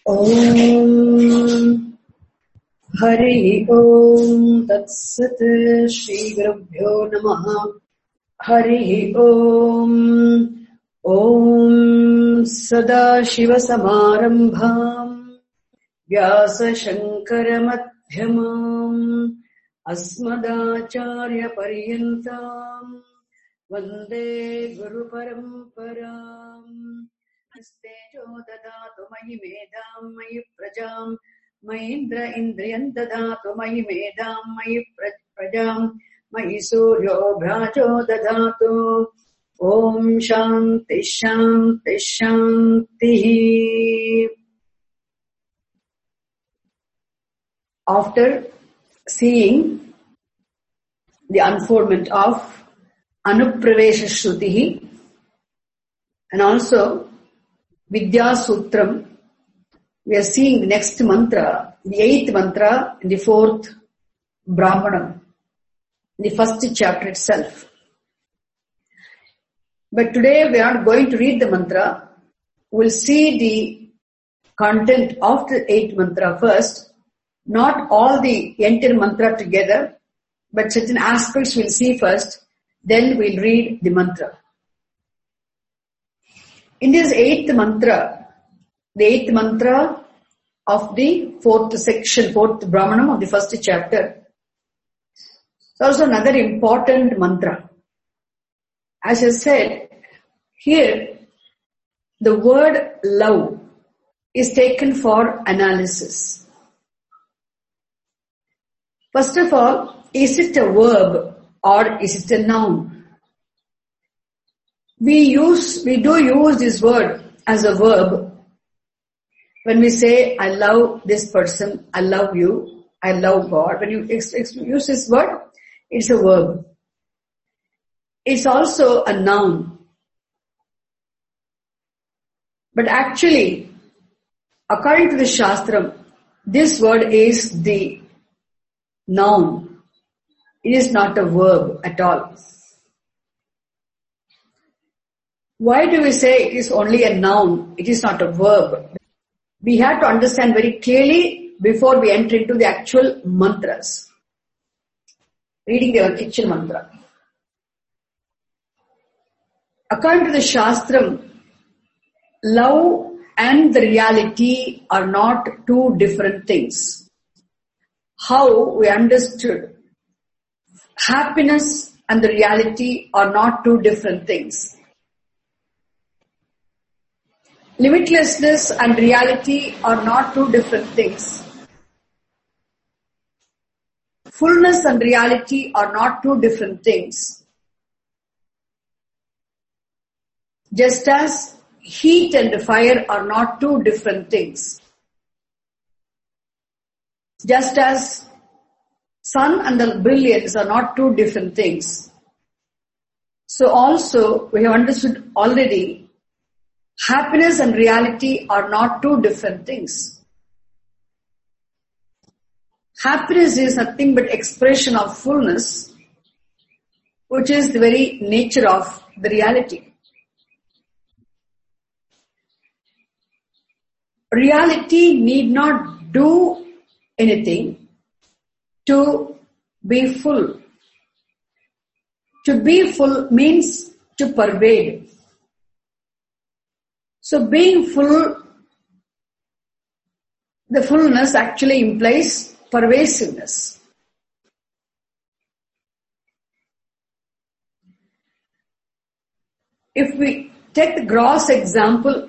Om Hari Om Tat Sat Shri Gurubhyo Namaha Hari Om Om Sada Shiva Samarambham Vyasa Shankara Madhyamam Asmadacharya Paryantam Vande Guru Paramparam Stejo Dadatu Mayi Medam Mayi Prajam Mahindra Indriyan Dadatu Mayi Medam Mayi Prajam Mayi Suryo Bhrajo Dadatu Om Shanti Shanti Shanti. After seeing the unfoldment of Anupravesha Shrutihi and also Vidya Sutram, we are seeing the next mantra, the 8th mantra in the 4th Brahmanam, in the first chapter itself. But today we are not going to read the mantra. We will see the content of the 8th mantra first, not all the entire mantra together, but certain aspects we will see first, then we will read the mantra. In this 8th mantra, the 8th mantra of the 4th section, 4th Brahmanam of the first chapter, it's also another important mantra. As I said, here the word love is taken for analysis. First of all, is it a verb or is it a noun? We do use this word as a verb when we say, I love this person, I love you, I love God. When you use this word, it's a verb. It's also a noun. But actually, according to the Shastram, this word is the noun. It is not a verb at all. Why do we say it is only a noun? It is not a verb. We have to understand very clearly before we enter into the actual mantras. Reading the kitchen mantra. According to the Shastram, love and the reality are not two different things. How we understood happiness and the reality are not two different things. Limitlessness and reality are not two different things. Fullness and reality are not two different things. Just as heat and fire are not two different things. Just as sun and the brilliance are not two different things. So also we have understood already happiness and reality are not two different things. Happiness is nothing but expression of fullness, which is the very nature of the reality. Reality need not do anything to be full. To be full means to pervade. So being full, the fullness actually implies pervasiveness. If we take the gross example,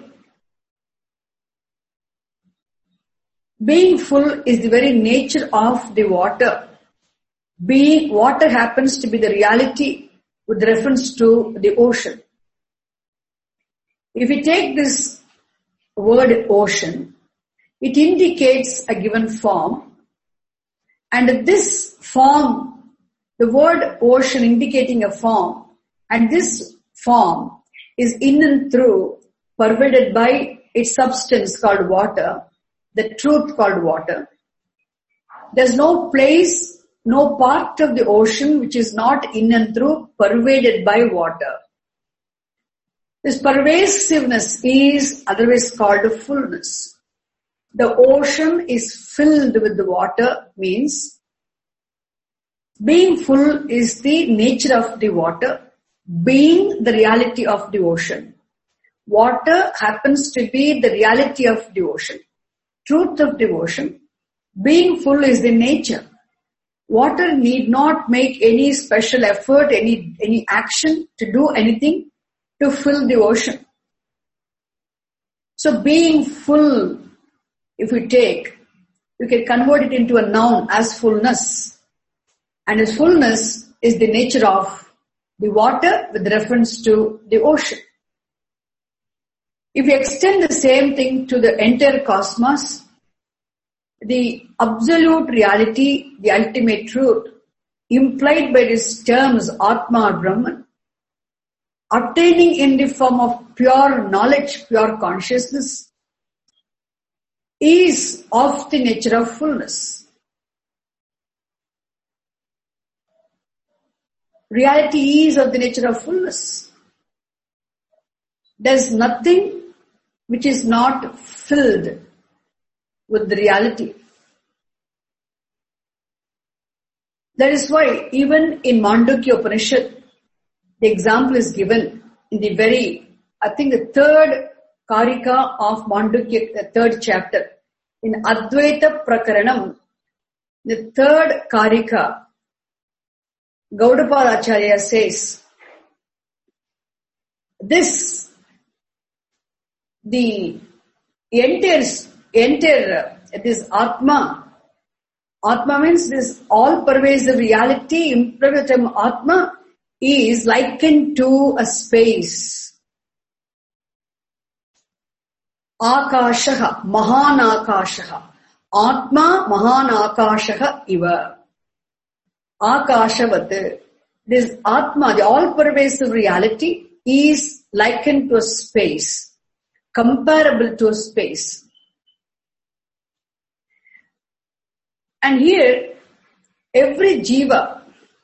being full is the very nature of the water. Water happens to be the reality with reference to the ocean. If we take this word ocean, it indicates a given form, and this form, the word ocean indicating a form, and this form is in and through pervaded by its substance called water, the truth called water. There's no place, no part of the ocean which is not in and through pervaded by water. This pervasiveness is otherwise called fullness. the ocean is filled with the water means being full is the nature of the water, being the reality of the ocean. Water happens to be the reality of the ocean, truth of the ocean. Being full is the nature. Water need not make any special effort, any action to do anything to fill the ocean. So being full, if we take, you can convert it into a noun as fullness. And its fullness is the nature of the water with reference to the ocean. If you extend the same thing to the entire cosmos, the absolute reality, the ultimate truth, implied by these terms Atma or Brahman, obtaining in the form of pure knowledge, pure consciousness, is of the nature of fullness. Reality is of the nature of fullness. There is nothing which is not filled with the reality. That is why even in Mandukya Upanishad, the example is given in the the third Karika of Mandukya, the third chapter. In Advaita Prakaranam, the third Karika, Gaudapada Acharya says, this Atma means this all-pervasive reality, impervative Atma, is likened to a space. Akashaha, Mahan Akashaha. Atma Mahan Akashaha Iva. Akashavat. This Atma, the all-pervasive reality, is likened to a space, comparable to a space. And here, every jiva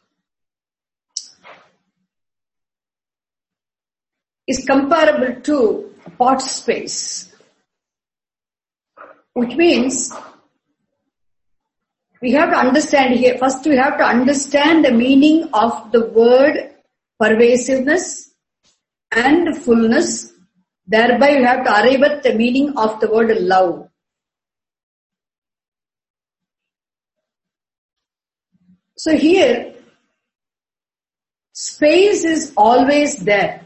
is comparable to a pot space, which means we have to understand here, first we have to understand the meaning of the word pervasiveness and fullness. Thereby we have to arrive at the meaning of the word love. So here, space is always there.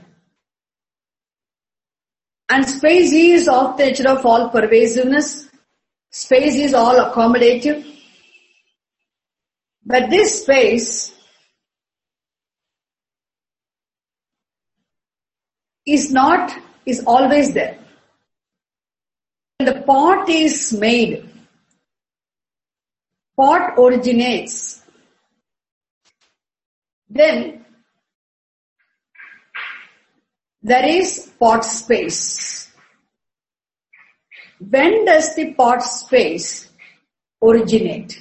And space is of the nature of all pervasiveness. Space is all accommodative. But this space is always there. When the pot is made, pot originates, then there is pot space. When does the pot space originate?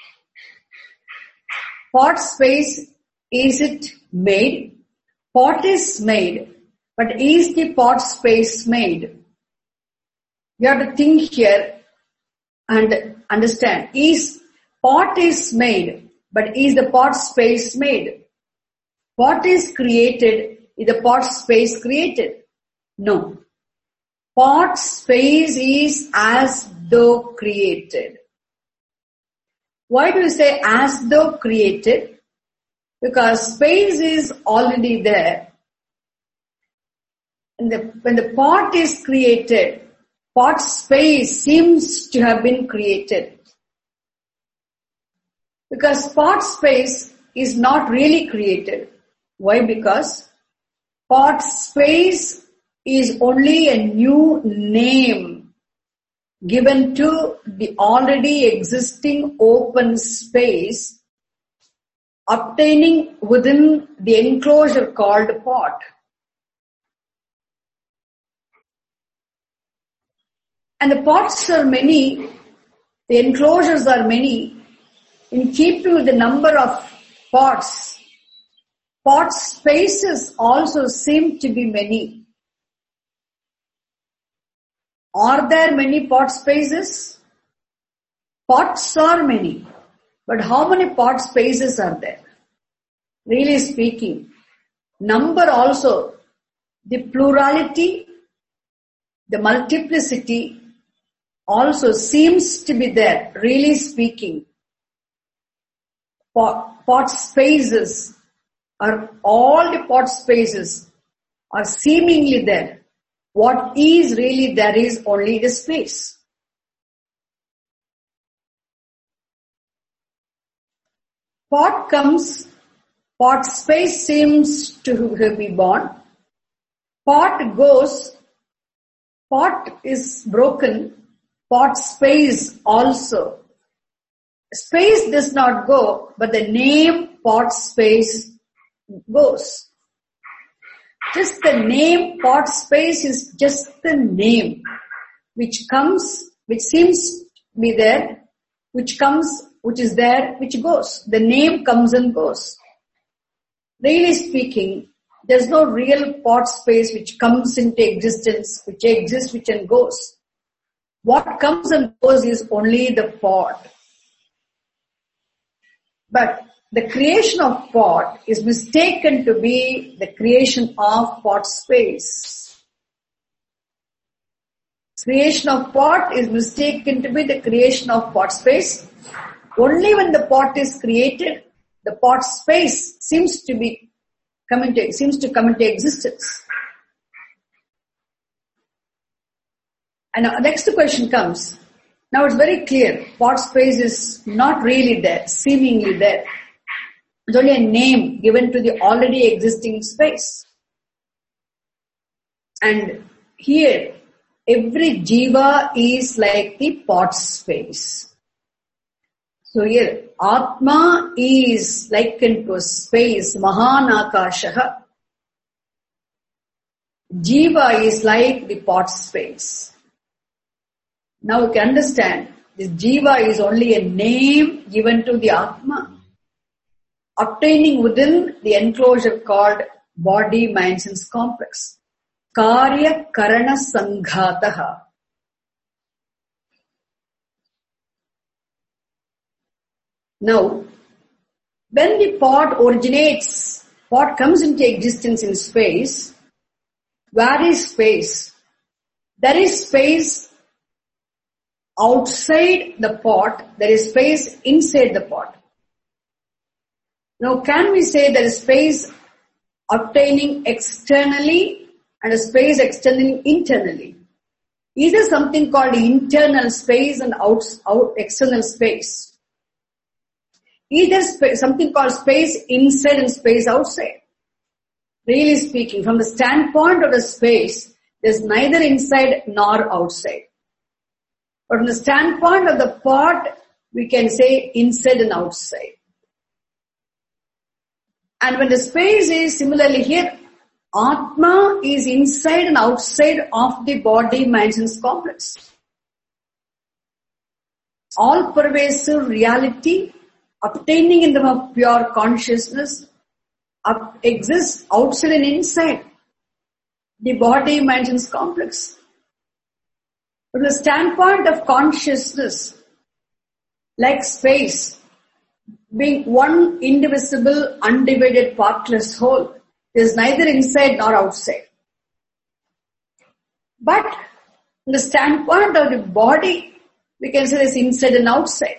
Pot space, is it made? Pot is made, but is the pot space made? You have to think here and understand. Pot is made, but is the pot space made? Pot is created, is the pot space created? No. Pot space is as though created. Why do you say as though created? Because space is already there. And when the pot is created, pot space seems to have been created. Because pot space is not really created. Why? Because pot space is only a new name given to the already existing open space obtaining within the enclosure called pot. And the pots are many, the enclosures are many. In keeping with the number of pots, pot spaces also seem to be many. Are there many pot spaces? Pots are many, but how many pot spaces are there? Really speaking, number also, the plurality, the multiplicity also seems to be there. Really speaking, pot spaces are, all the pot spaces are seemingly there. What is really there is only the space. Pot comes, pot space seems to be born. Pot goes, pot is broken, pot space also. Space does not go, but the name pot space goes. Just the name pot space is just the name which comes, which seems to be there, which comes, which is there, which goes. The name comes and goes. Really speaking, there's no real pot space which comes into existence, which exists, which and goes. What comes and goes is only the pot. But the creation of pot is mistaken to be the creation of pot space. Creation of pot is mistaken to be the creation of pot space. Only when the pot is created, the pot space seems to come into existence. And now next question comes. Now it's very clear, pot space is not really there, seemingly there. It's only a name given to the already existing space. And here, every jiva is like the pot space. So here, Atma is likened to a space, Mahanakashaha. Jiva is like the pot space. Now we can understand, this jiva is only a name given to the Atma, obtaining within the enclosure called body, mind, sense complex. Karya Karana Sanghataha. Now, when the pot originates, pot comes into existence in space, where is space? There is space outside the pot, there is space inside the pot. Now, can we say there is space obtaining externally and a space extending internally? Is there something called internal space and external space? Is there something called space inside and space outside? Really speaking, from the standpoint of the space, there is neither inside nor outside. But from the standpoint of the pot, we can say inside and outside. And when the space is similarly here, Atma is inside and outside of the body, mind, sense complex. All pervasive reality obtaining in the pure consciousness exists outside and inside the body, mind, sense complex. From the standpoint of consciousness, like space, being one indivisible, undivided, partless whole, there is neither inside nor outside. But from the standpoint of the body, we can say there is inside and outside.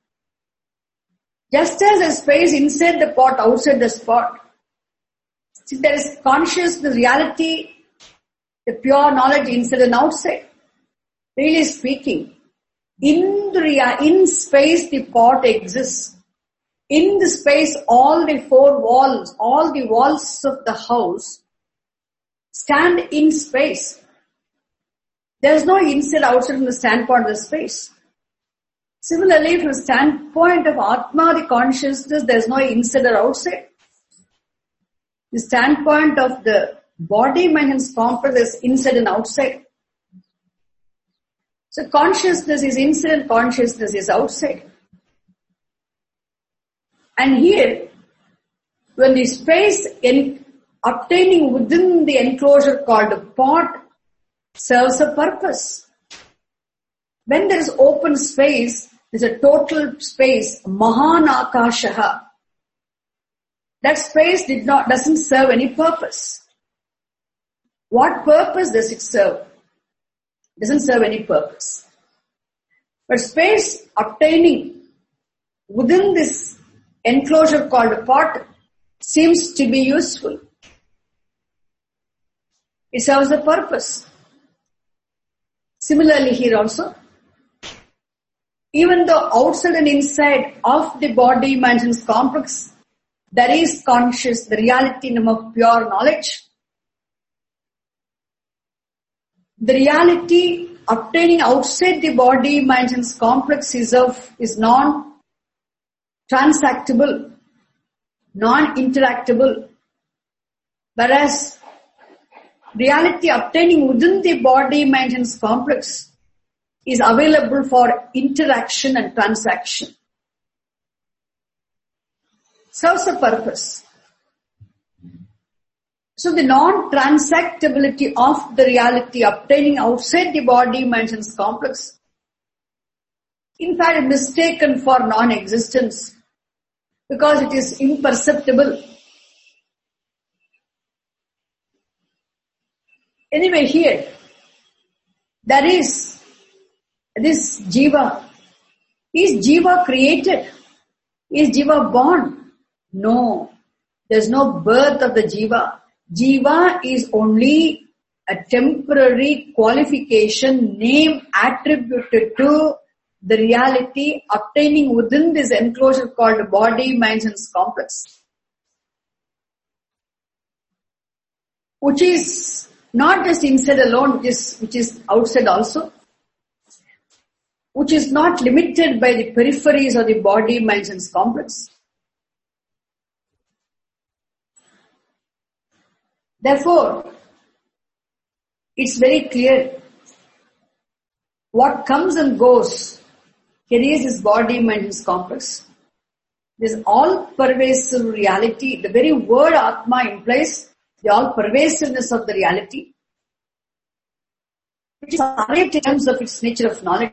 Just as a space inside the pot, outside the spot, there is consciousness, reality, the pure knowledge inside and outside. Really speaking, in space the pot exists. In the space, all the four walls, all the walls of the house stand in space. There is no inside outside from the standpoint of the space. Similarly, from the standpoint of Atma, the consciousness, there is no inside or outside. The standpoint of the body, mind, and complex is inside and outside. So consciousness is inside and consciousness is outside. And here, when the space obtaining within the enclosure called a pot serves a purpose. When there is open space, is a total space, Mahan Akashaha. That space doesn't serve any purpose. What purpose does it serve? Doesn't serve any purpose. But space obtaining within this enclosure called a pot seems to be useful. It serves a purpose. Similarly here also, even though outside and inside of the body mansions complex, there is conscious, the reality name of pure knowledge. The reality obtaining outside the body mansions complex is non-transactable, non-interactable, whereas reality obtaining within the body mansions complex is available for interaction and transaction. Serves a purpose. So the non-transactability of the reality obtaining outside the body mansions complex, in fact, is mistaken for non-existence because it is imperceptible. Anyway, here, there is this Jiva. Is Jiva created? Is Jiva born? No. There's no birth of the Jiva. Jiva is only a temporary qualification, name attributed to the reality obtaining within this enclosure called body mansions complex, which is not just inside alone, which is outside also, which is not limited by the peripheries of the body mansions complex. Therefore, it's very clear what comes and goes carries this body mansions complex. This all-pervasive reality, the very word Atma implies the all-pervasiveness of the reality, which is arrived in terms of its nature of knowledge,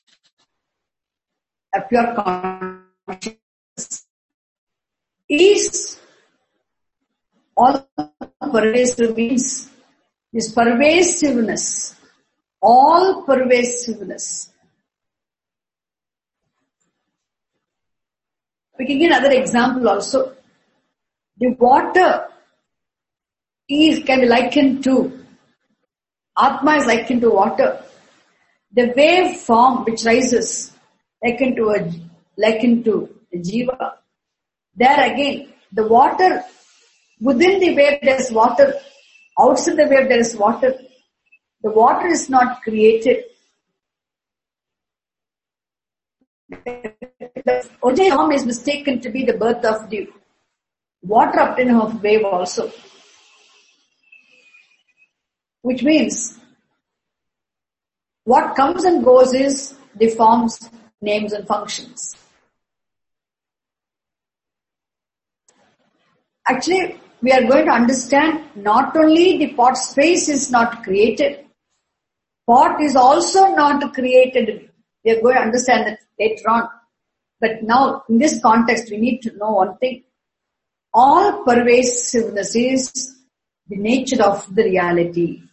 a pure consciousness, is all-pervasive means this pervasiveness, all-pervasiveness. We can give another example also. The water can be likened to, Atma is likened to water. The wave form which rises, likened to a Jiva. There again, the water, within the wave there is water, outside the wave there is water. The water is not created. The original form is mistaken to be the birth of the water obtaining of wave also. Which means, what comes and goes is the forms, names and functions. Actually, we are going to understand not only the pot space is not created, pot is also not created. We are going to understand that later on. But now, in this context, we need to know one thing. All pervasiveness is the nature of the reality.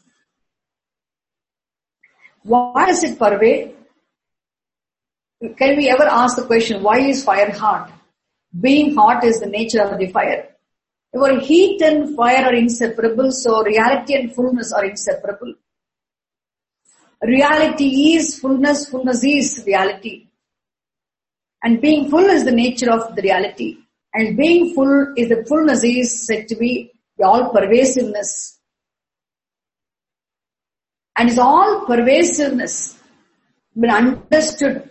Why does it pervade? Can we ever ask the question, why is fire hot? Being hot is the nature of the fire. Therefore, heat and fire are inseparable, so reality and fullness are inseparable. Reality is fullness, fullness is reality. And being full is the nature of the reality. And being full is the fullness is said to be the all-pervasiveness. And it's all pervasiveness been understood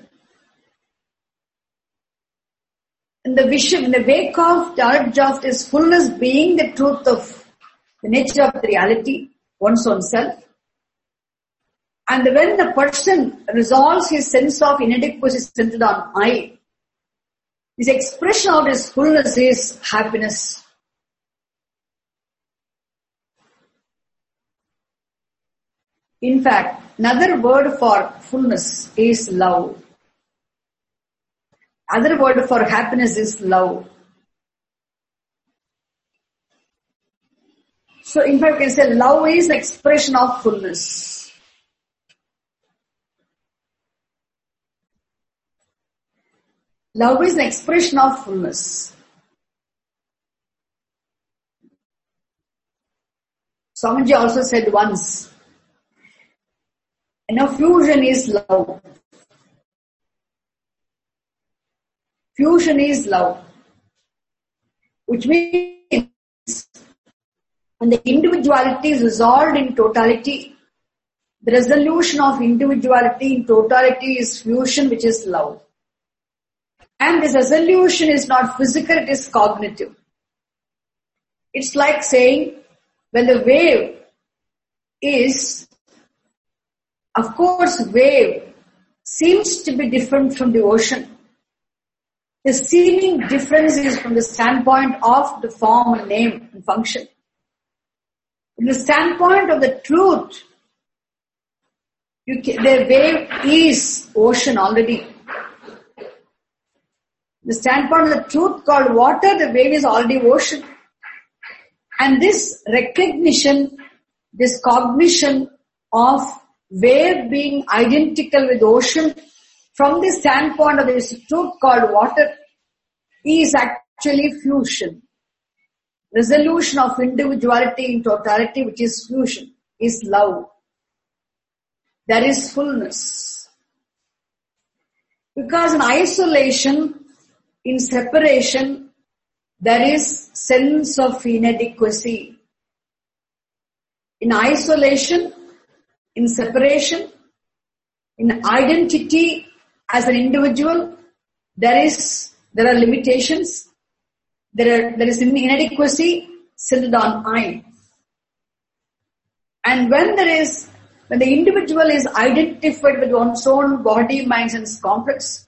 in the vision, in the wake of the urge of this fullness being the truth of the nature of the reality, one's own self. And when the person resolves his sense of inadequacy centered on I, his expression of his fullness is happiness. In fact, another word for fullness is love. Other word for happiness is love. So in fact, we can say love is the expression of fullness. Love is the expression of fullness. Swamiji also said once, fusion is love. Fusion is love. Which means when the individuality is resolved in totality, the resolution of individuality in totality is fusion, which is love. And this resolution is not physical, it is cognitive. It's like saying, when the wave is, of course, wave seems to be different from the ocean. The seeming difference is from the standpoint of the form and name and function. From the standpoint of the truth, the wave is ocean already. The standpoint of the truth called water, the wave is already ocean. And this recognition, this cognition of wave being identical with ocean from the standpoint of this truth called water is actually fusion. Resolution of individuality in totality, which is fusion, is love. There is fullness. Because in isolation, in separation, there is sense of inadequacy. In isolation, in separation, in identity as an individual, there are limitations. There is inadequacy centered on I. And when the individual is identified with one's own body, mind, and complex,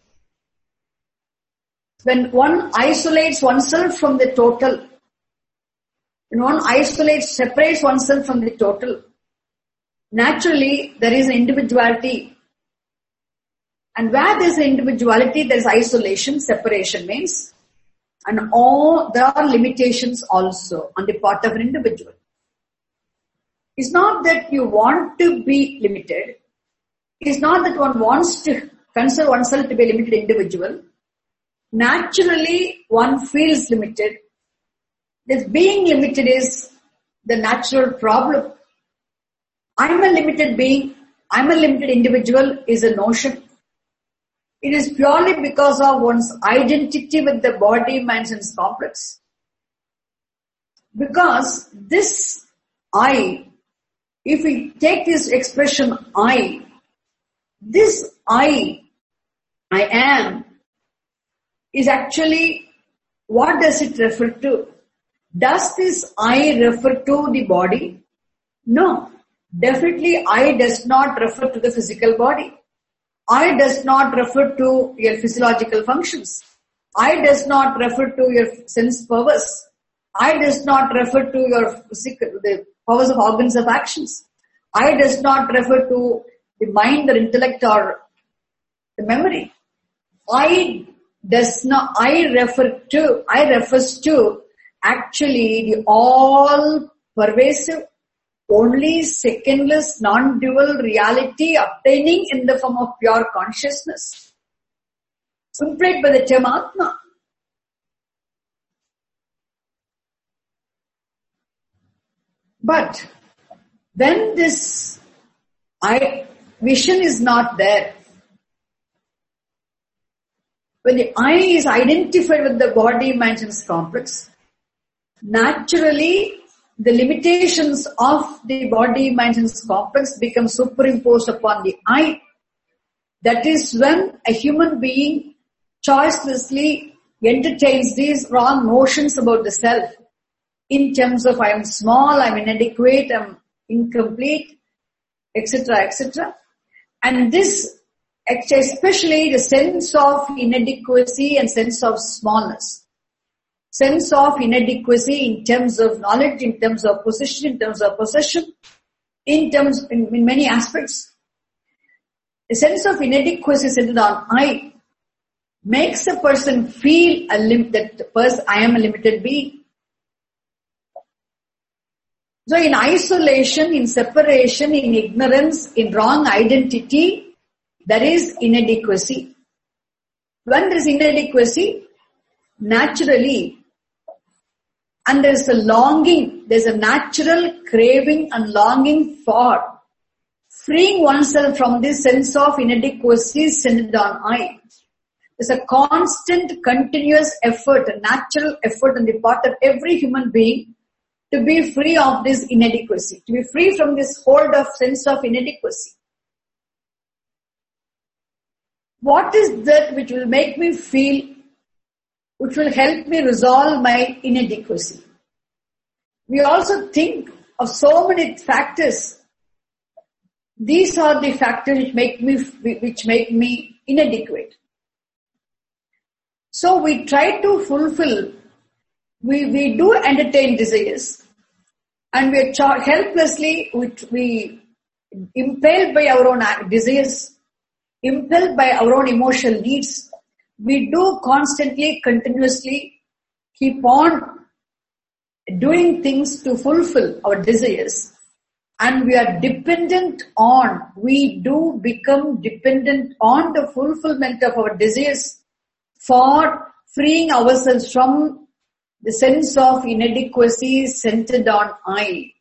when one isolates oneself from the total, when one separates oneself from the total, naturally there is an individuality. And where there is an individuality, there is isolation, separation means, and there are limitations also on the part of an individual. It's not that you want to be limited. It's not that one wants to consider oneself to be a limited individual. Naturally, one feels limited. This being limited is the natural problem. I'm a limited being, I'm a limited individual is a notion. It is purely because of one's identity with the body, mind, and complex. Because this I, if we take this expression I, this I am, is actually, what does it refer to? Does this I refer to the body? No. Definitely I does not refer to the physical body. I does not refer to your physiological functions. I does not refer to your sense powers. I does not refer to the powers of organs of actions. I does not refer to the mind or intellect or the memory. I refers to actually the all pervasive, only secondless, non-dual reality obtaining in the form of pure consciousness, implied by the term Atma. But when this vision is not there, when the I is identified with the body, mind, and complex, naturally the limitations of the body, mind, and complex become superimposed upon the I. That is when a human being choicelessly entertains these wrong notions about the self in terms of I am small, I am inadequate, I am incomplete, etc., etc. And this, especially the sense of inadequacy and sense of smallness. Sense of inadequacy in terms of knowledge, in terms of position, in terms of possession, in many aspects. The sense of inadequacy centered on I makes a person feel that I am a limited being. So in isolation, in separation, in ignorance, in wrong identity, there is inadequacy. When there is inadequacy, naturally, and there is a longing, there is a natural craving and longing for freeing oneself from this sense of inadequacy centered on I. There's a constant, continuous effort, a natural effort on the part of every human being to be free of this inadequacy, to be free from this hold of sense of inadequacy. What is that which will make me feel, which will help me resolve my inadequacy? We also think of so many factors. These are the factors which make me inadequate. So we try to fulfill, we do entertain desires, and we are helplessly, we impelled by our own desires, impelled by our own emotional needs. We do constantly, continuously keep on doing things to fulfill our desires, and we do become dependent on the fulfillment of our desires for freeing ourselves from the sense of inadequacy centered on I.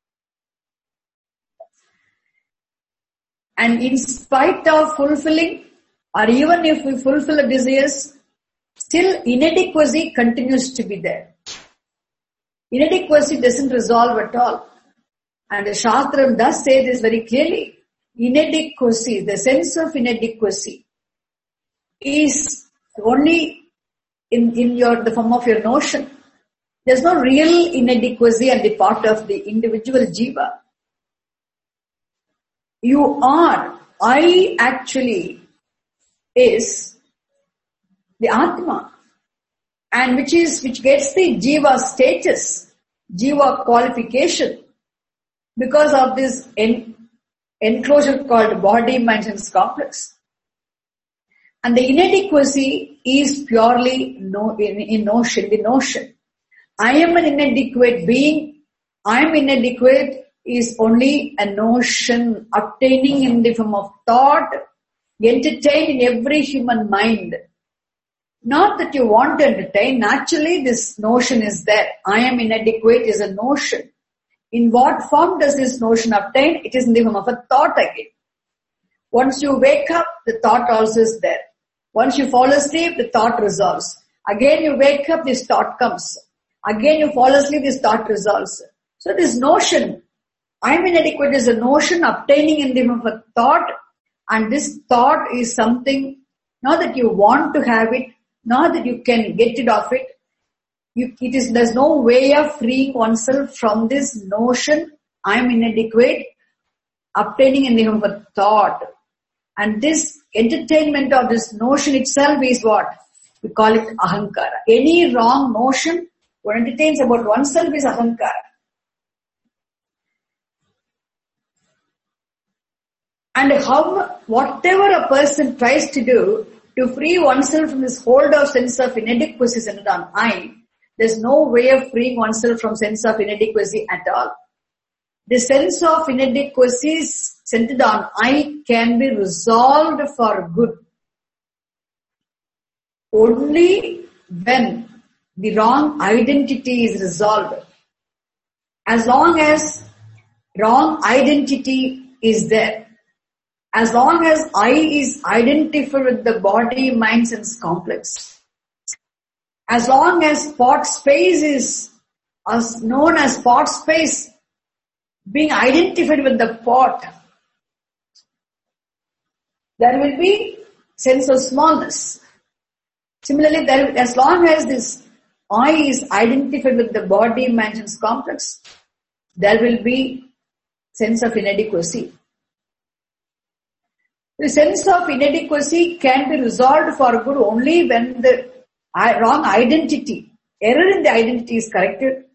And in spite of fulfilling, or even if we fulfill the desires, still inadequacy continues to be there. Inadequacy doesn't resolve at all. And the Shastram does say this very clearly. Inadequacy, the sense of inadequacy, is only in the form of your notion. There's no real inadequacy on the part of the individual jiva. I actually is the Atma, and which gets the jiva status, jiva qualification, because of this enclosure called body, mind, and complex. And the inadequacy is purely in notion, the notion. I am an inadequate being. I am inadequate is only a notion obtaining in the form of thought, entertained in every human mind. Not that you want to entertain. Naturally, this notion is there. I am inadequate is a notion. In what form does this notion obtain? It is in the form of a thought again. Once you wake up, the thought also is there. Once you fall asleep, the thought resolves. Again you wake up, this thought comes. Again you fall asleep, this thought resolves. So this notion, I am inadequate, is a notion obtaining in the form of a thought, and this thought is something, not that you want to have it, not that you can get rid of it. There's no way of freeing oneself from this notion, I am inadequate, obtaining in the form of a thought. And this entertainment of this notion itself is what? We call it ahankara. Any wrong notion what entertains about oneself is ahankara. And whatever a person tries to do to free oneself from this hold of sense of inadequacy centered on I, there's no way of freeing oneself from sense of inadequacy at all. The sense of inadequacy centered on I can be resolved for good only when the wrong identity is resolved. As long as wrong identity is there, as long as I is identified with the body, mind, and complex, as long as spot space is known as spot space, being identified with the pot, there will be sense of smallness. Similarly, as long as this I is identified with the body, mind, and complex, there will be sense of inadequacy. The sense of inadequacy can be resolved for good only when the wrong identity, error in the identity is corrected.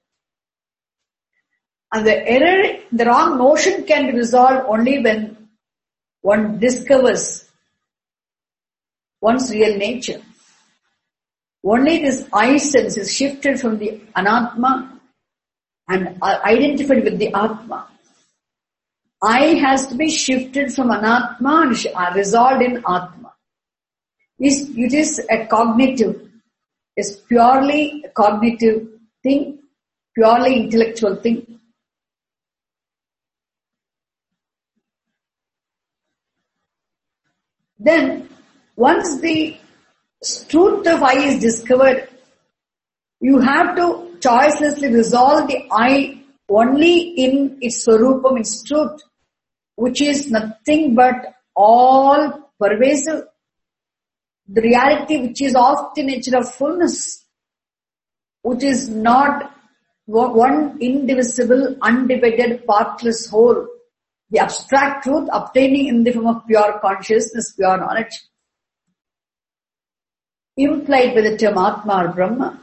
And the wrong notion can be resolved only when one discovers one's real nature. Only this I sense is shifted from the Anatma and identified with the Atma. I has to be shifted from Anatma and resolved in Atma. It is a cognitive, it's purely a cognitive thing, purely intellectual thing. Then, once the truth of I is discovered, you have to choicelessly resolve the I only in its swarupam, its truth, which is nothing but all pervasive. The reality which is of the nature of fullness, which is not one indivisible, undivided, partless whole. The abstract truth obtaining in the form of pure consciousness, pure knowledge, implied by the term Atma or Brahma.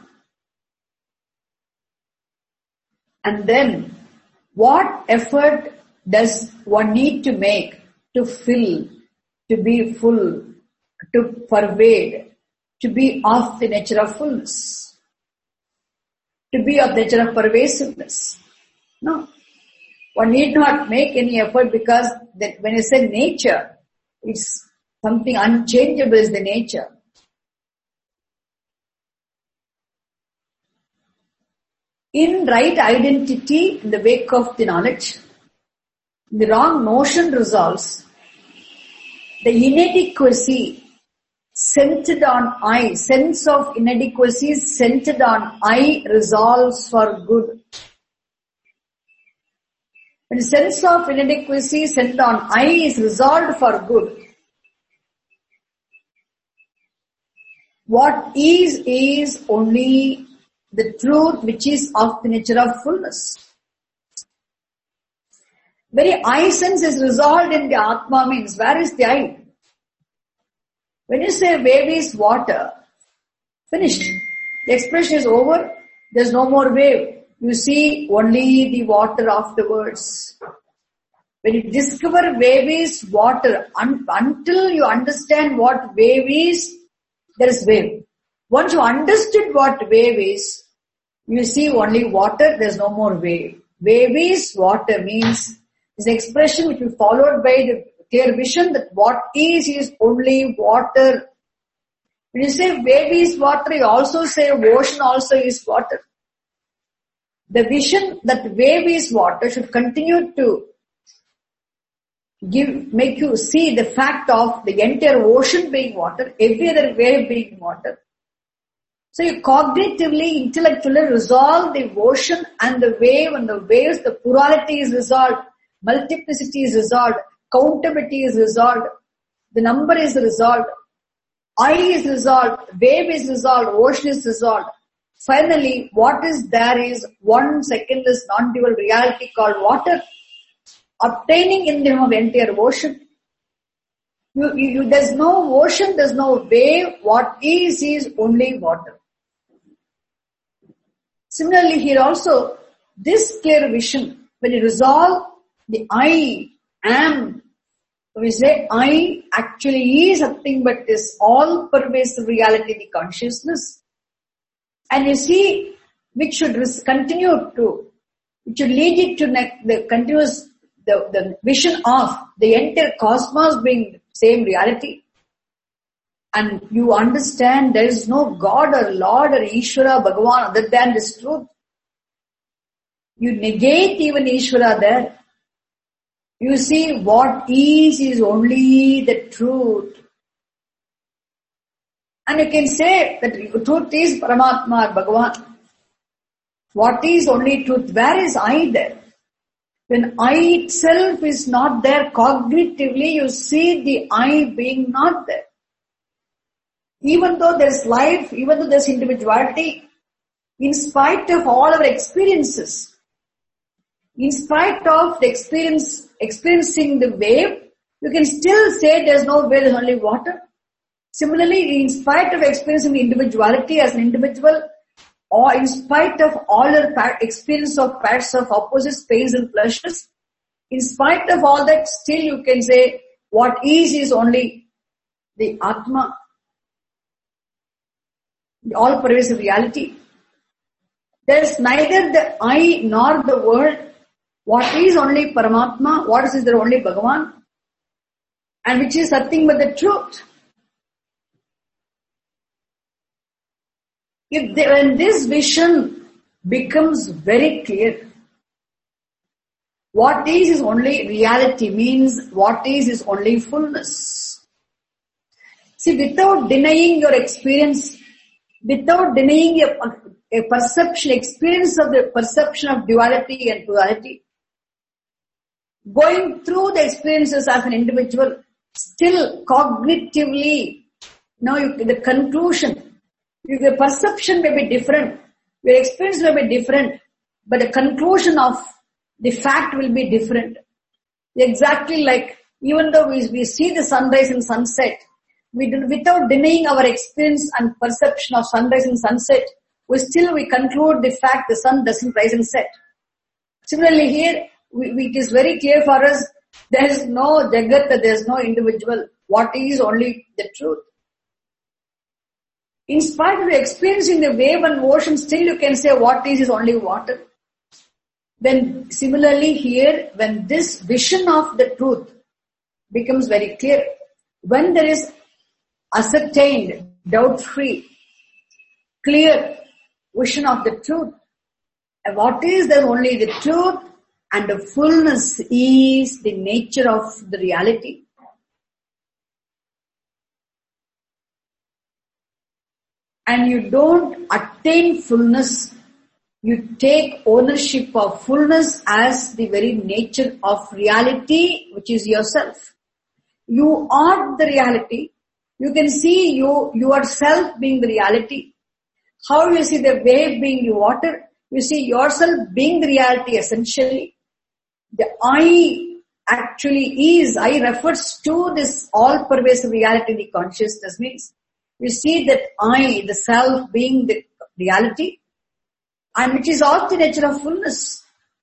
And then, what effort does one need to make to fill, to be full, to pervade, to be of the nature of fullness, to be of the nature of pervasiveness? No. One need not make any effort, because when I say nature, it's something unchangeable is the nature. In right identity, in the wake of the knowledge, the wrong notion resolves. The inadequacy centered on I, sense of inadequacy centered on I resolves for good. When the sense of inadequacy centered on I is resolved for good, what is only the truth which is of the nature of fullness. Very I sense is resolved in the Atma means, where is the I? When you say wave is water, finished. The expression is over, there's no more wave. You see only the water afterwards. When you discover wave is water, until you understand what wave is, there is wave. Once you understood what wave is, you see only water, there is no more wave. Wave is water means, is an expression which is followed by the clear vision that what is only water. When you say wave is water, you also say ocean also is water. The vision that wave is water should continue to make you see the fact of the entire ocean being water, every other wave being water. So you cognitively, intellectually resolve the ocean and the waves, the plurality is resolved, multiplicity is resolved, countability is resolved, the number is resolved, I is resolved, wave is resolved, ocean is resolved. Finally, what is there is one secondless non-dual reality called water, obtaining in the form of entire ocean. There's no ocean, there's no wave, what is only water. Similarly here also, this clear vision, when you resolve the I am, we say I actually is nothing but this all pervasive reality, the consciousness. And you see, which should continue to, which should lead it to the continuous, the vision of the entire cosmos being same reality. And you understand there is no God or Lord or Ishvara, Bhagavan other than this truth. You negate even Ishvara there. You see what is only the truth. And you can say that truth is Paramatma or Bhagavan. What is only truth? Where is I there? When I itself is not there cognitively, you see the I being not there. Even though there's life, even though there's individuality, in spite of all our experiences, in spite of the experiencing the wave, you can still say there's no wave, there's only water. Similarly, in spite of experiencing individuality as an individual, or in spite of all our experience of parts of opposites, pains and pleasures, in spite of all that, still you can say what is only the Atma. the all-pervasive reality. There is neither the I nor the world. What is only Paramatma, what is there only Bhagavan, and which is nothing but the truth. When this vision becomes very clear, what is only reality, means what is only fullness. See, without denying your experience, without denying a perception, experience of the perception of duality and plurality, going through the experiences as an individual, still cognitively, the conclusion, your perception may be different, your experience may be different, but the conclusion of the fact will be different. Exactly like, even though we see the sunrise and sunset, without denying our experience and perception of sunrise and sunset, we conclude the fact the sun doesn't rise and set. Similarly here, it is very clear for us, there is no Jagat, there is no individual. What is only the truth. In spite of experiencing the wave and ocean, still you can say what is only water. Then similarly here, when this vision of the truth becomes very clear, when there is ascertained, doubt-free, clear vision of the truth, what is there only the truth, and the fullness is the nature of the reality. And you don't attain fullness, you take ownership of fullness as the very nature of reality, which is yourself. You are the reality. You can see yourself being the reality. How you see the wave being the water, you see yourself being the reality essentially. The I actually is, I refers to this all-pervasive reality in the consciousness, means we see that I, the self, being the reality, and which is of the nature of fullness.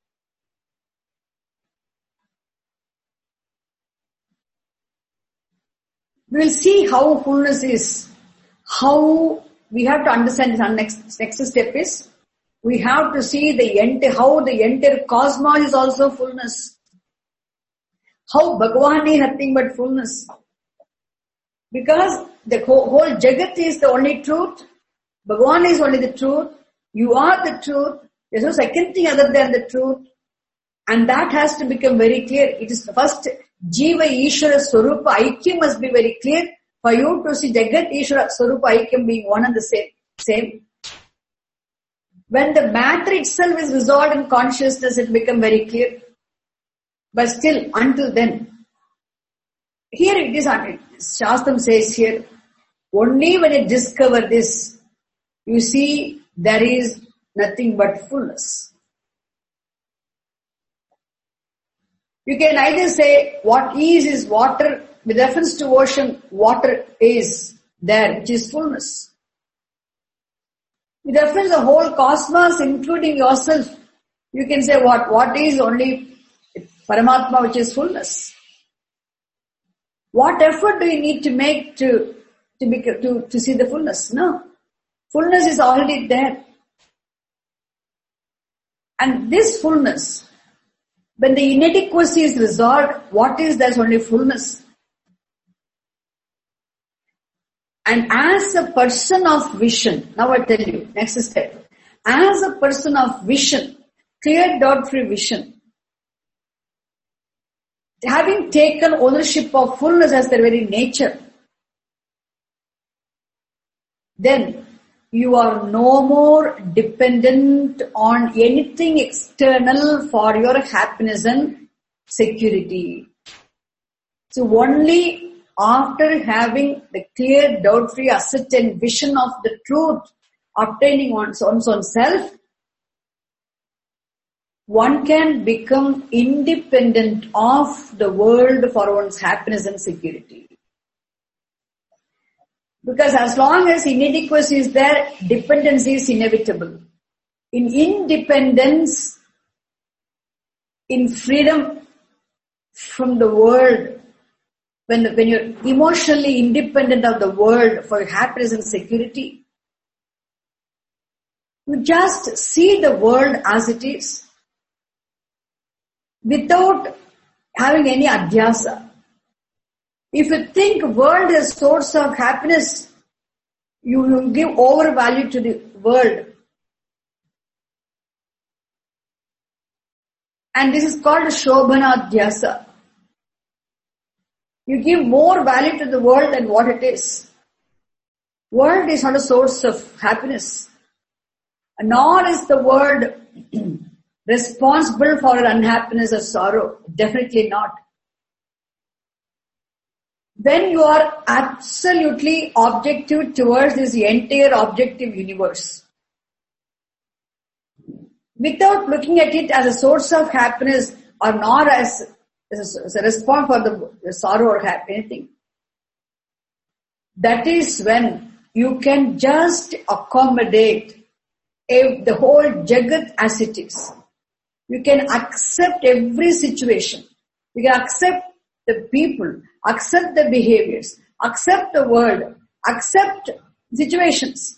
We will see how fullness is, how we have to understand this. Next step is, we have to see how the entire cosmos is also fullness. How Bhagavan is nothing but fullness. Because the whole Jagat is the only truth. Bhagavan is only the truth. You are the truth. There is no second thing other than the truth. And that has to become very clear. It is the first Jiva Ishvara Swarupa Aikyam must be very clear for you to see Jagat Ishvara Swarupa Aikyam being one and the same. When the matter itself is resolved in consciousness, it becomes very clear. But still, until then, here it is, Shastram says here, only when you discover this, you see there is nothing but fullness. You can either say what is water, with reference to ocean, water is there, which is fullness. With reference to the whole cosmos, including yourself, you can say what is only Paramatma, which is fullness. What effort do you need to make to see the fullness? No. Fullness is already there. And this fullness, when the inadequacy is resolved, there's only fullness. And as a person of vision, now I tell you, next step. As a person of vision, clear doubt-free vision, having taken ownership of fullness as their very nature, then you are no more dependent on anything external for your happiness and security. So only after having the clear, doubt-free, ascertained vision of the truth, obtaining one's own self, one can become independent of the world for one's happiness and security. Because as long as inadequacy is there, dependency is inevitable. In independence, in freedom from the world, when you're emotionally independent of the world for happiness and security, You just see the world as it is without having any adhyasa. If you think world is source of happiness, you will give overvalue to the world. And this is called Shobhana Adhyasa. You give more value to the world than what it is. World is not a source of happiness. Nor is the world responsible for unhappiness or sorrow. Definitely not. When you are absolutely objective towards this entire objective universe, without looking at it as a source of happiness or not as a response for the sorrow or anything, that is when you can just accommodate the whole Jagat as it is. You can accept every situation. You can accept the people, accept the behaviors, accept the world, accept situations.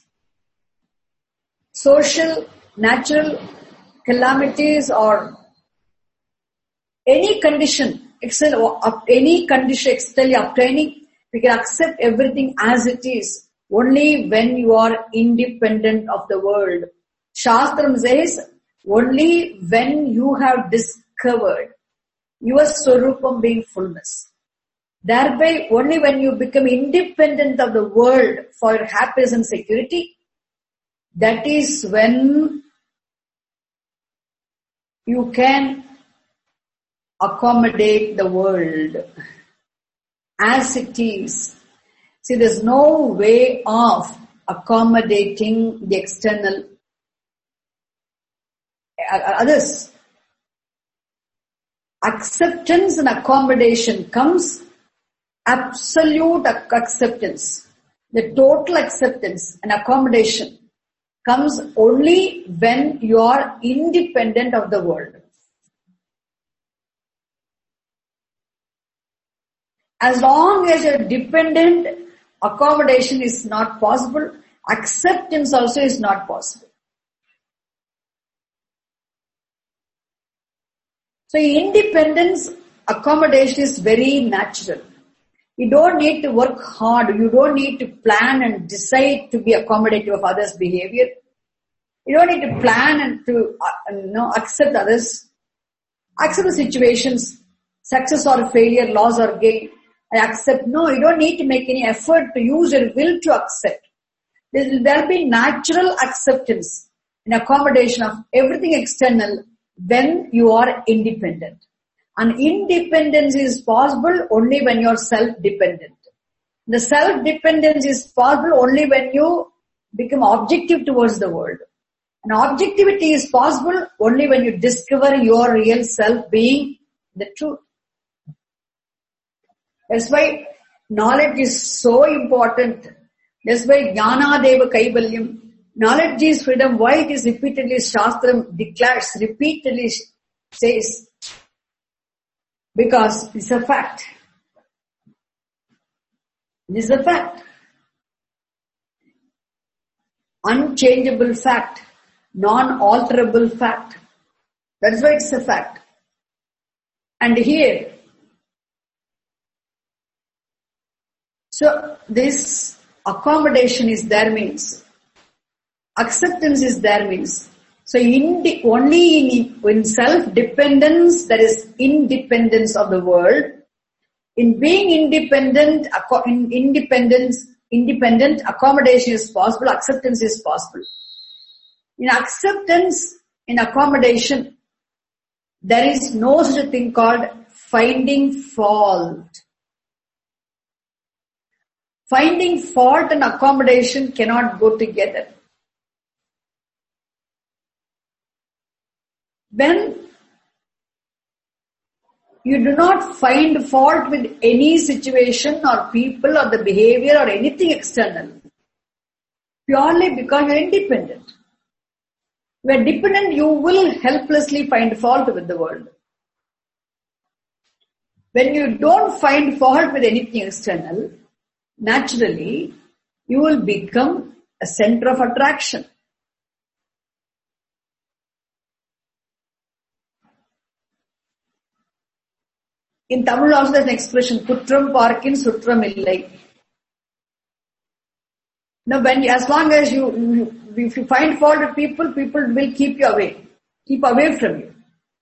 Social, natural calamities or any condition, externally obtaining, we can accept everything as it is only when you are independent of the world. Shastram says, only when you have discovered your Swarupam being fullness. Thereby, only when you become independent of the world for your happiness and security, that is when you can accommodate the world as it is. See, there's no way of accommodating the external others. Acceptance and accommodation comes absolute acceptance. The total acceptance and accommodation comes only when you are independent of the world. As long as you're dependent, accommodation is not possible. Acceptance also is not possible. So independence, accommodation is very natural. You don't need to work hard. You don't need to plan and decide to be accommodative of others' behavior. You don't need to plan and to accept others. Accept the situations, success or failure, loss or gain. I accept. No, you don't need to make any effort to use your will to accept. There will be natural acceptance and accommodation of everything external when you are independent. And independence is possible only when you are self-dependent. The self-dependence is possible only when you become objective towards the world. And objectivity is possible only when you discover your real self being the truth. That's why knowledge is so important. That's why Jnana Deva Kaivalyam. Knowledge is freedom. Why it is repeatedly Shastram declares, repeatedly says? Because it's a fact. It is a fact. Unchangeable fact. Non-alterable fact. That is why it's a fact. And here, so this accommodation is there means, acceptance is there means, so only in self-dependence there is independence of the world. In being independent, independent accommodation is possible, acceptance is possible. In acceptance, in accommodation, there is no such a thing called finding fault. Finding fault and accommodation cannot go together. When you do not find fault with any situation or people or the behavior or anything external, purely because you are independent. When dependent, you will helplessly find fault with the world. When you don't find fault with anything external, naturally, you will become a center of attraction. In Tamil also there's an expression, Kutram Parkin Sutram Illai. Now as long as if you find fault with people, people will keep away from you.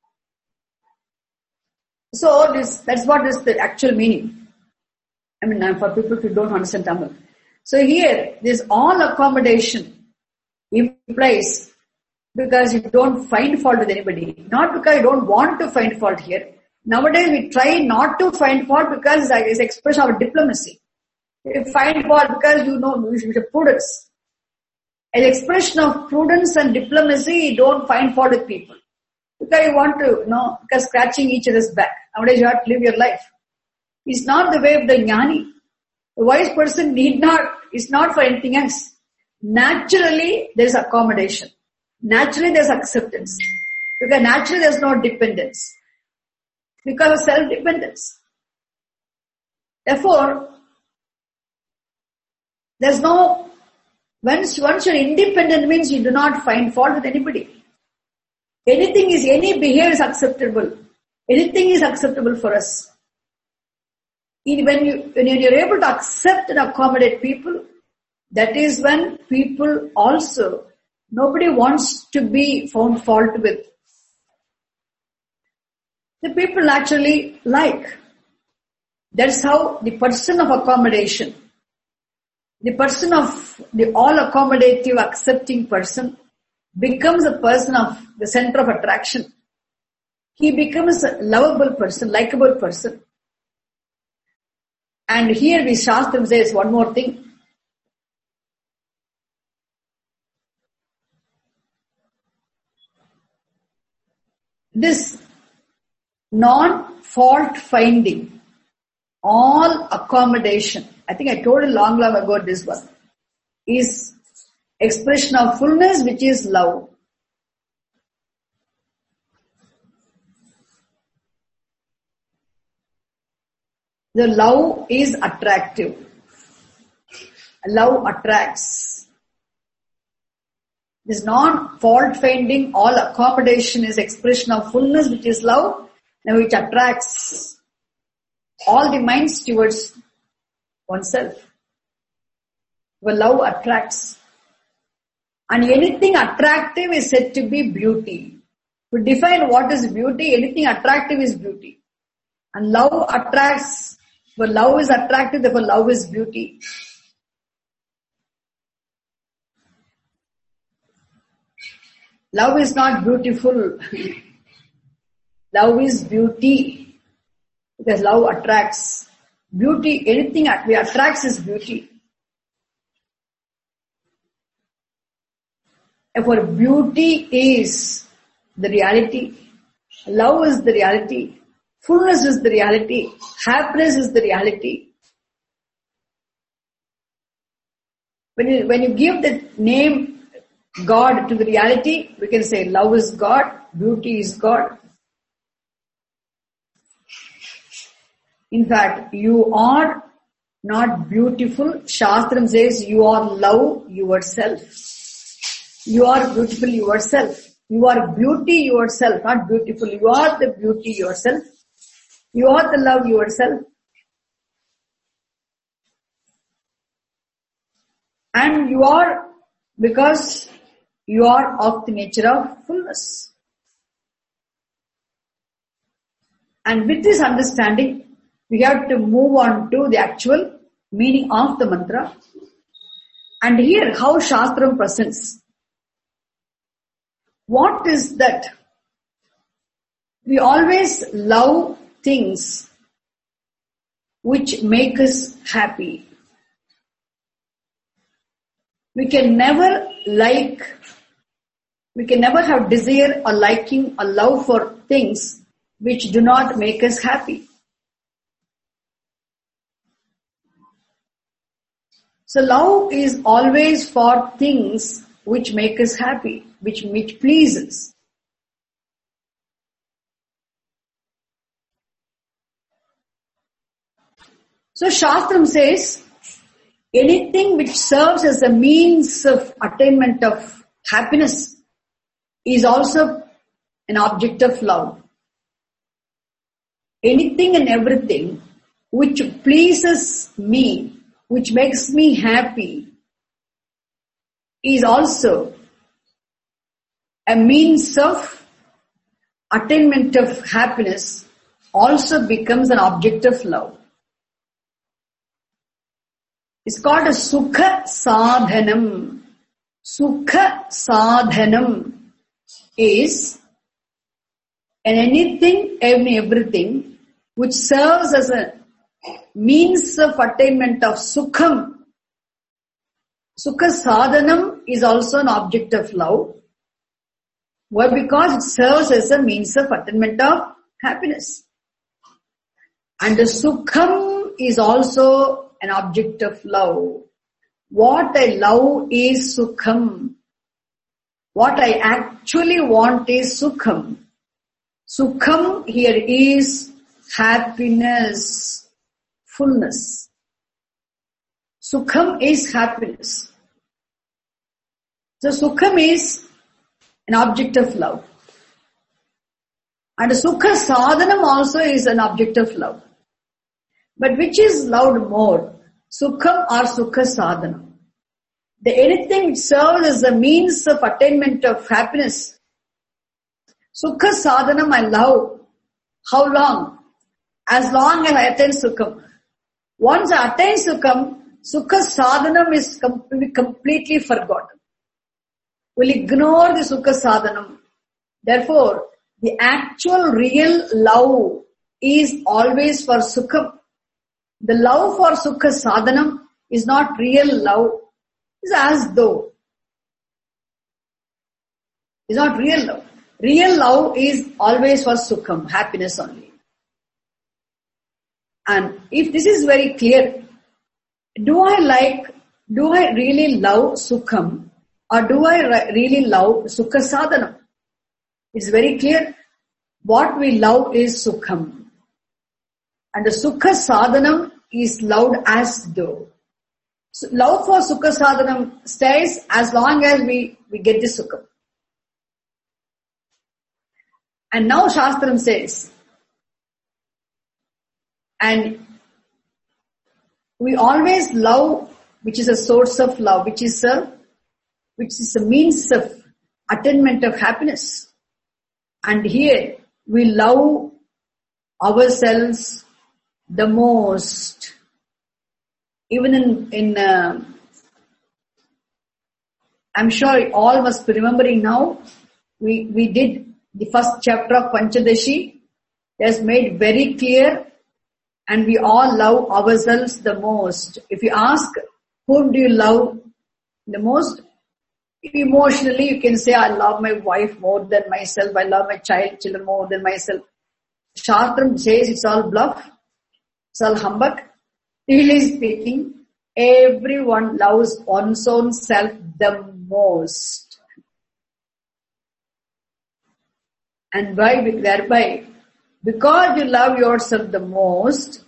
So that's what is the actual meaning. I mean, for people who don't understand Tamil. So here, this all accommodation implies because you don't find fault with anybody, not because you don't want to find fault here. Nowadays we try not to find fault because it's expression of diplomacy. We find fault because we have prudence. As expression of prudence and diplomacy, you don't find fault with people. Because you want to, because scratching each other's back. Nowadays you have to live your life. It's not the way of the jnani. The wise person it's not for anything else. Naturally, there is accommodation. Naturally, there is acceptance. Because naturally, there is no dependence. Because of self-dependence. Therefore, there's no, once you're independent means you do not find fault with anybody. Any behavior is acceptable. Anything is acceptable for us. When you're able to accept and accommodate people, that is when people also, nobody wants to be found fault with. The people naturally like. That's how the person of accommodation, the person of the all accommodative accepting person becomes a person of the center of attraction. He becomes a lovable person, likable person. And here the Shastram says one more thing. This non-fault finding, all accommodation, I think I told you long ago this one, is expression of fullness, which is love. The love is attractive. Love attracts. This non-fault finding, all accommodation is expression of fullness, which is love, and which attracts all the minds towards oneself. Well, love attracts. And anything attractive is said to be beauty. To define what is beauty, anything attractive is beauty. And love attracts, but love is attractive, therefore love is beauty. Love is not beautiful. Love is beauty. Because love attracts. Beauty, anything that attracts is beauty. Therefore, beauty is the reality. Love is the reality. Fullness is the reality. Happiness is the reality. When you give the name God to the reality, we can say love is God, beauty is God. In fact, you are not beautiful. Shastram says you are love yourself. You are beautiful yourself. You are beauty yourself, not beautiful. You are the beauty yourself. You are the love yourself. And you are, because you are of the nature of fullness. And with this understanding, we have to move on to the actual meaning of the mantra. And here, how Shastram presents. What is that? We always love things which make us happy. We can never have desire or liking or love for things which do not make us happy. So love is always for things which make us happy, which pleases. So Shastram says, anything which serves as a means of attainment of happiness is also an object of love. anything and everything which pleases me, which makes me happy, is also a means of attainment of happiness, also becomes an object of love. It's called a Sukha Sadhanam. Sukha Sadhanam is anything and everything which serves as a means of attainment of Sukham. Sukha Sadhanam is also an object of love. Why? Because it serves as a means of attainment of happiness. And the Sukham is also an object of love. What I love is Sukham. What I actually want is Sukham. Sukham here is happiness, fullness. Sukham is happiness. So Sukham is an object of love. And Sukha Sadhanam also is an object of love. But which is loved more? Sukham or Sukha Sadhanam? Anything which serves as a means of attainment of happiness. Sukha Sadhanam I love. How long? As long as I attain Sukham. Once I attain Sukham, Sukha Sadhanam is completely forgotten. We'll ignore the Sukha Sadhanam. Therefore, the actual real love is always for Sukham. The love for Sukha Sadhanam is not real love. It's as though. It's not real love. Real love is always for Sukham, happiness only. And if this is very clear, do I really love Sukham or do I really love Sukha Sadhanam? It's very clear. What we love is Sukham. And the Sukha Sadhanam is loved as though. So love for Sukha Sadhanam stays as long as we get the Sukham. And now Shastram says, and we always love, which is a source of love, which is a means of attainment of happiness. And here we love ourselves the most. Even in I'm sure you all must be remembering now, we did the first chapter of Panchadashi. It has made very clear, and we all love ourselves the most. If you ask, whom do you love the most? Emotionally, you can say, I love my wife more than myself. I love my children more than myself. Shastram says it's all bluff. It's all humbug. Really speaking, everyone loves one's own self the most. And thereby, because you love yourself the most,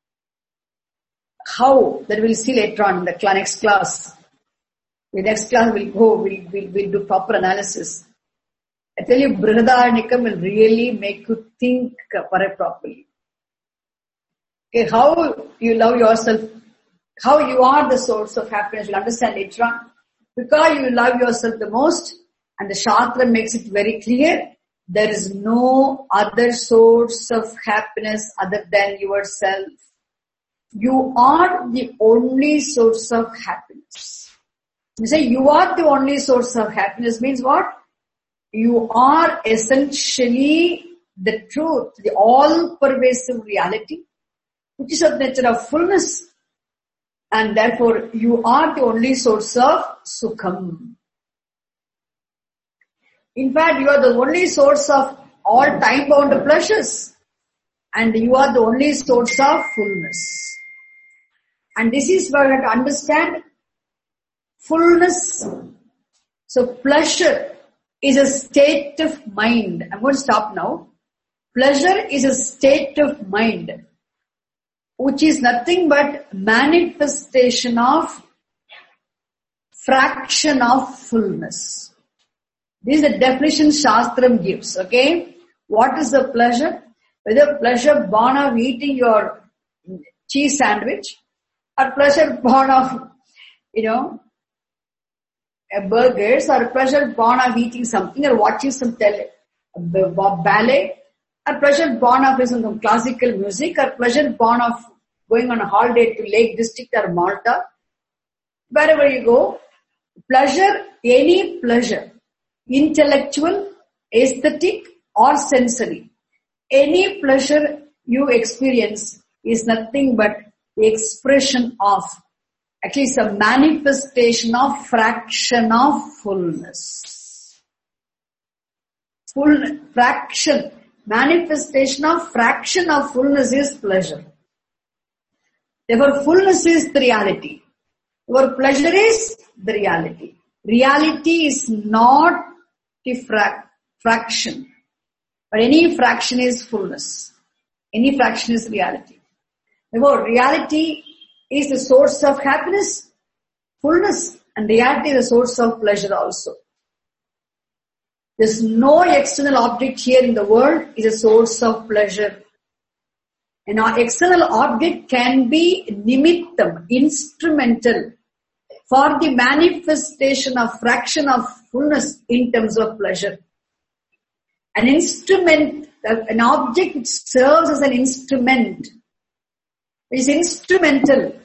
how? That we'll see later on in the next class. The next class we'll do proper analysis. I tell you, Brihadaranyakam will really make you think properly. Okay, how you love yourself, how you are the source of happiness, you'll understand later on. Because you love yourself the most, and the Shastra makes it very clear, there is no other source of happiness other than yourself. You are the only source of happiness. You say you are the only source of happiness means what? You are essentially the truth, the all-pervasive reality, which is of nature of fullness. And therefore, you are the only source of Sukham. In fact, you are the only source of all time-bound pleasures. And you are the only source of fullness. And this is where we have to understand fullness. So pleasure is a state of mind. I'm going to stop now. Pleasure is a state of mind, which is nothing but manifestation of fraction of fullness. This is the definition Shastram gives, okay? What is the pleasure? Whether pleasure born of eating your cheese sandwich or pleasure born of, burgers, or pleasure born of eating something or watching some ballet, or pleasure born of some classical music, or pleasure born of going on a holiday to Lake District or Malta. Wherever you go, pleasure, any pleasure, intellectual, aesthetic or sensory, any pleasure you experience is nothing but the expression of, at least a manifestation of fraction of fullness. Manifestation of fraction of fullness is pleasure. Therefore, fullness is the reality. Your pleasure is the reality. Reality is not the fraction. But any fraction is fullness. Any fraction is reality. Therefore, reality is the source of happiness, fullness, and reality is the source of pleasure also. There's no external object here in the world is a source of pleasure. An external object can be nimittam, instrumental, for the manifestation of fraction of fullness in terms of pleasure. An instrument, an object which serves as an instrument, is instrumental,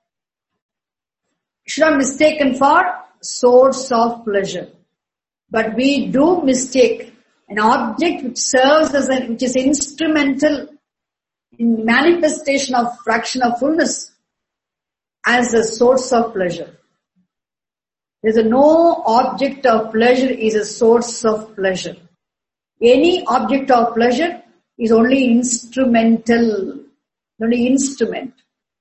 should not be mistaken for source of pleasure. But we do mistake an object which serves as which is instrumental in manifestation of fraction of fullness as a source of pleasure. There's no object of pleasure is a source of pleasure. Any object of pleasure is only instrumental, only instrument.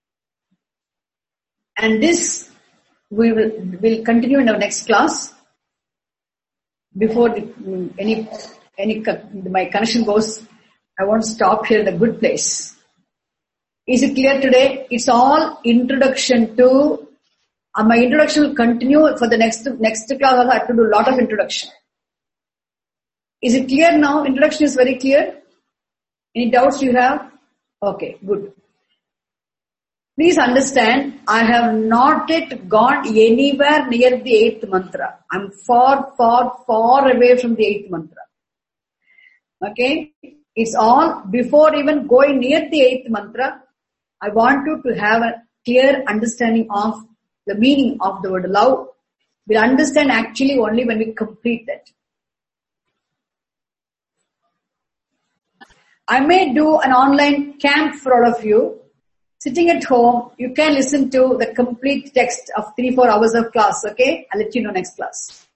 And this we will continue in our next class. Before my connection goes, I want to stop here in the good place. Is it clear today? It's all introduction to, my introduction will continue for the next class. I have to do a lot of introduction. Is it clear now? Introduction is very clear. Any doubts you have? Okay, good. Please understand, I have not yet gone anywhere near the 8th mantra. I'm far, far, far away from the 8th mantra. Okay? It's all, before even going near the 8th mantra, I want you to have a clear understanding of the meaning of the word love. We'll understand actually only when we complete that. I may do an online camp for all of you. Sitting at home, you can listen to the complete text of 3-4 hours of class, okay? I'll let you know next class.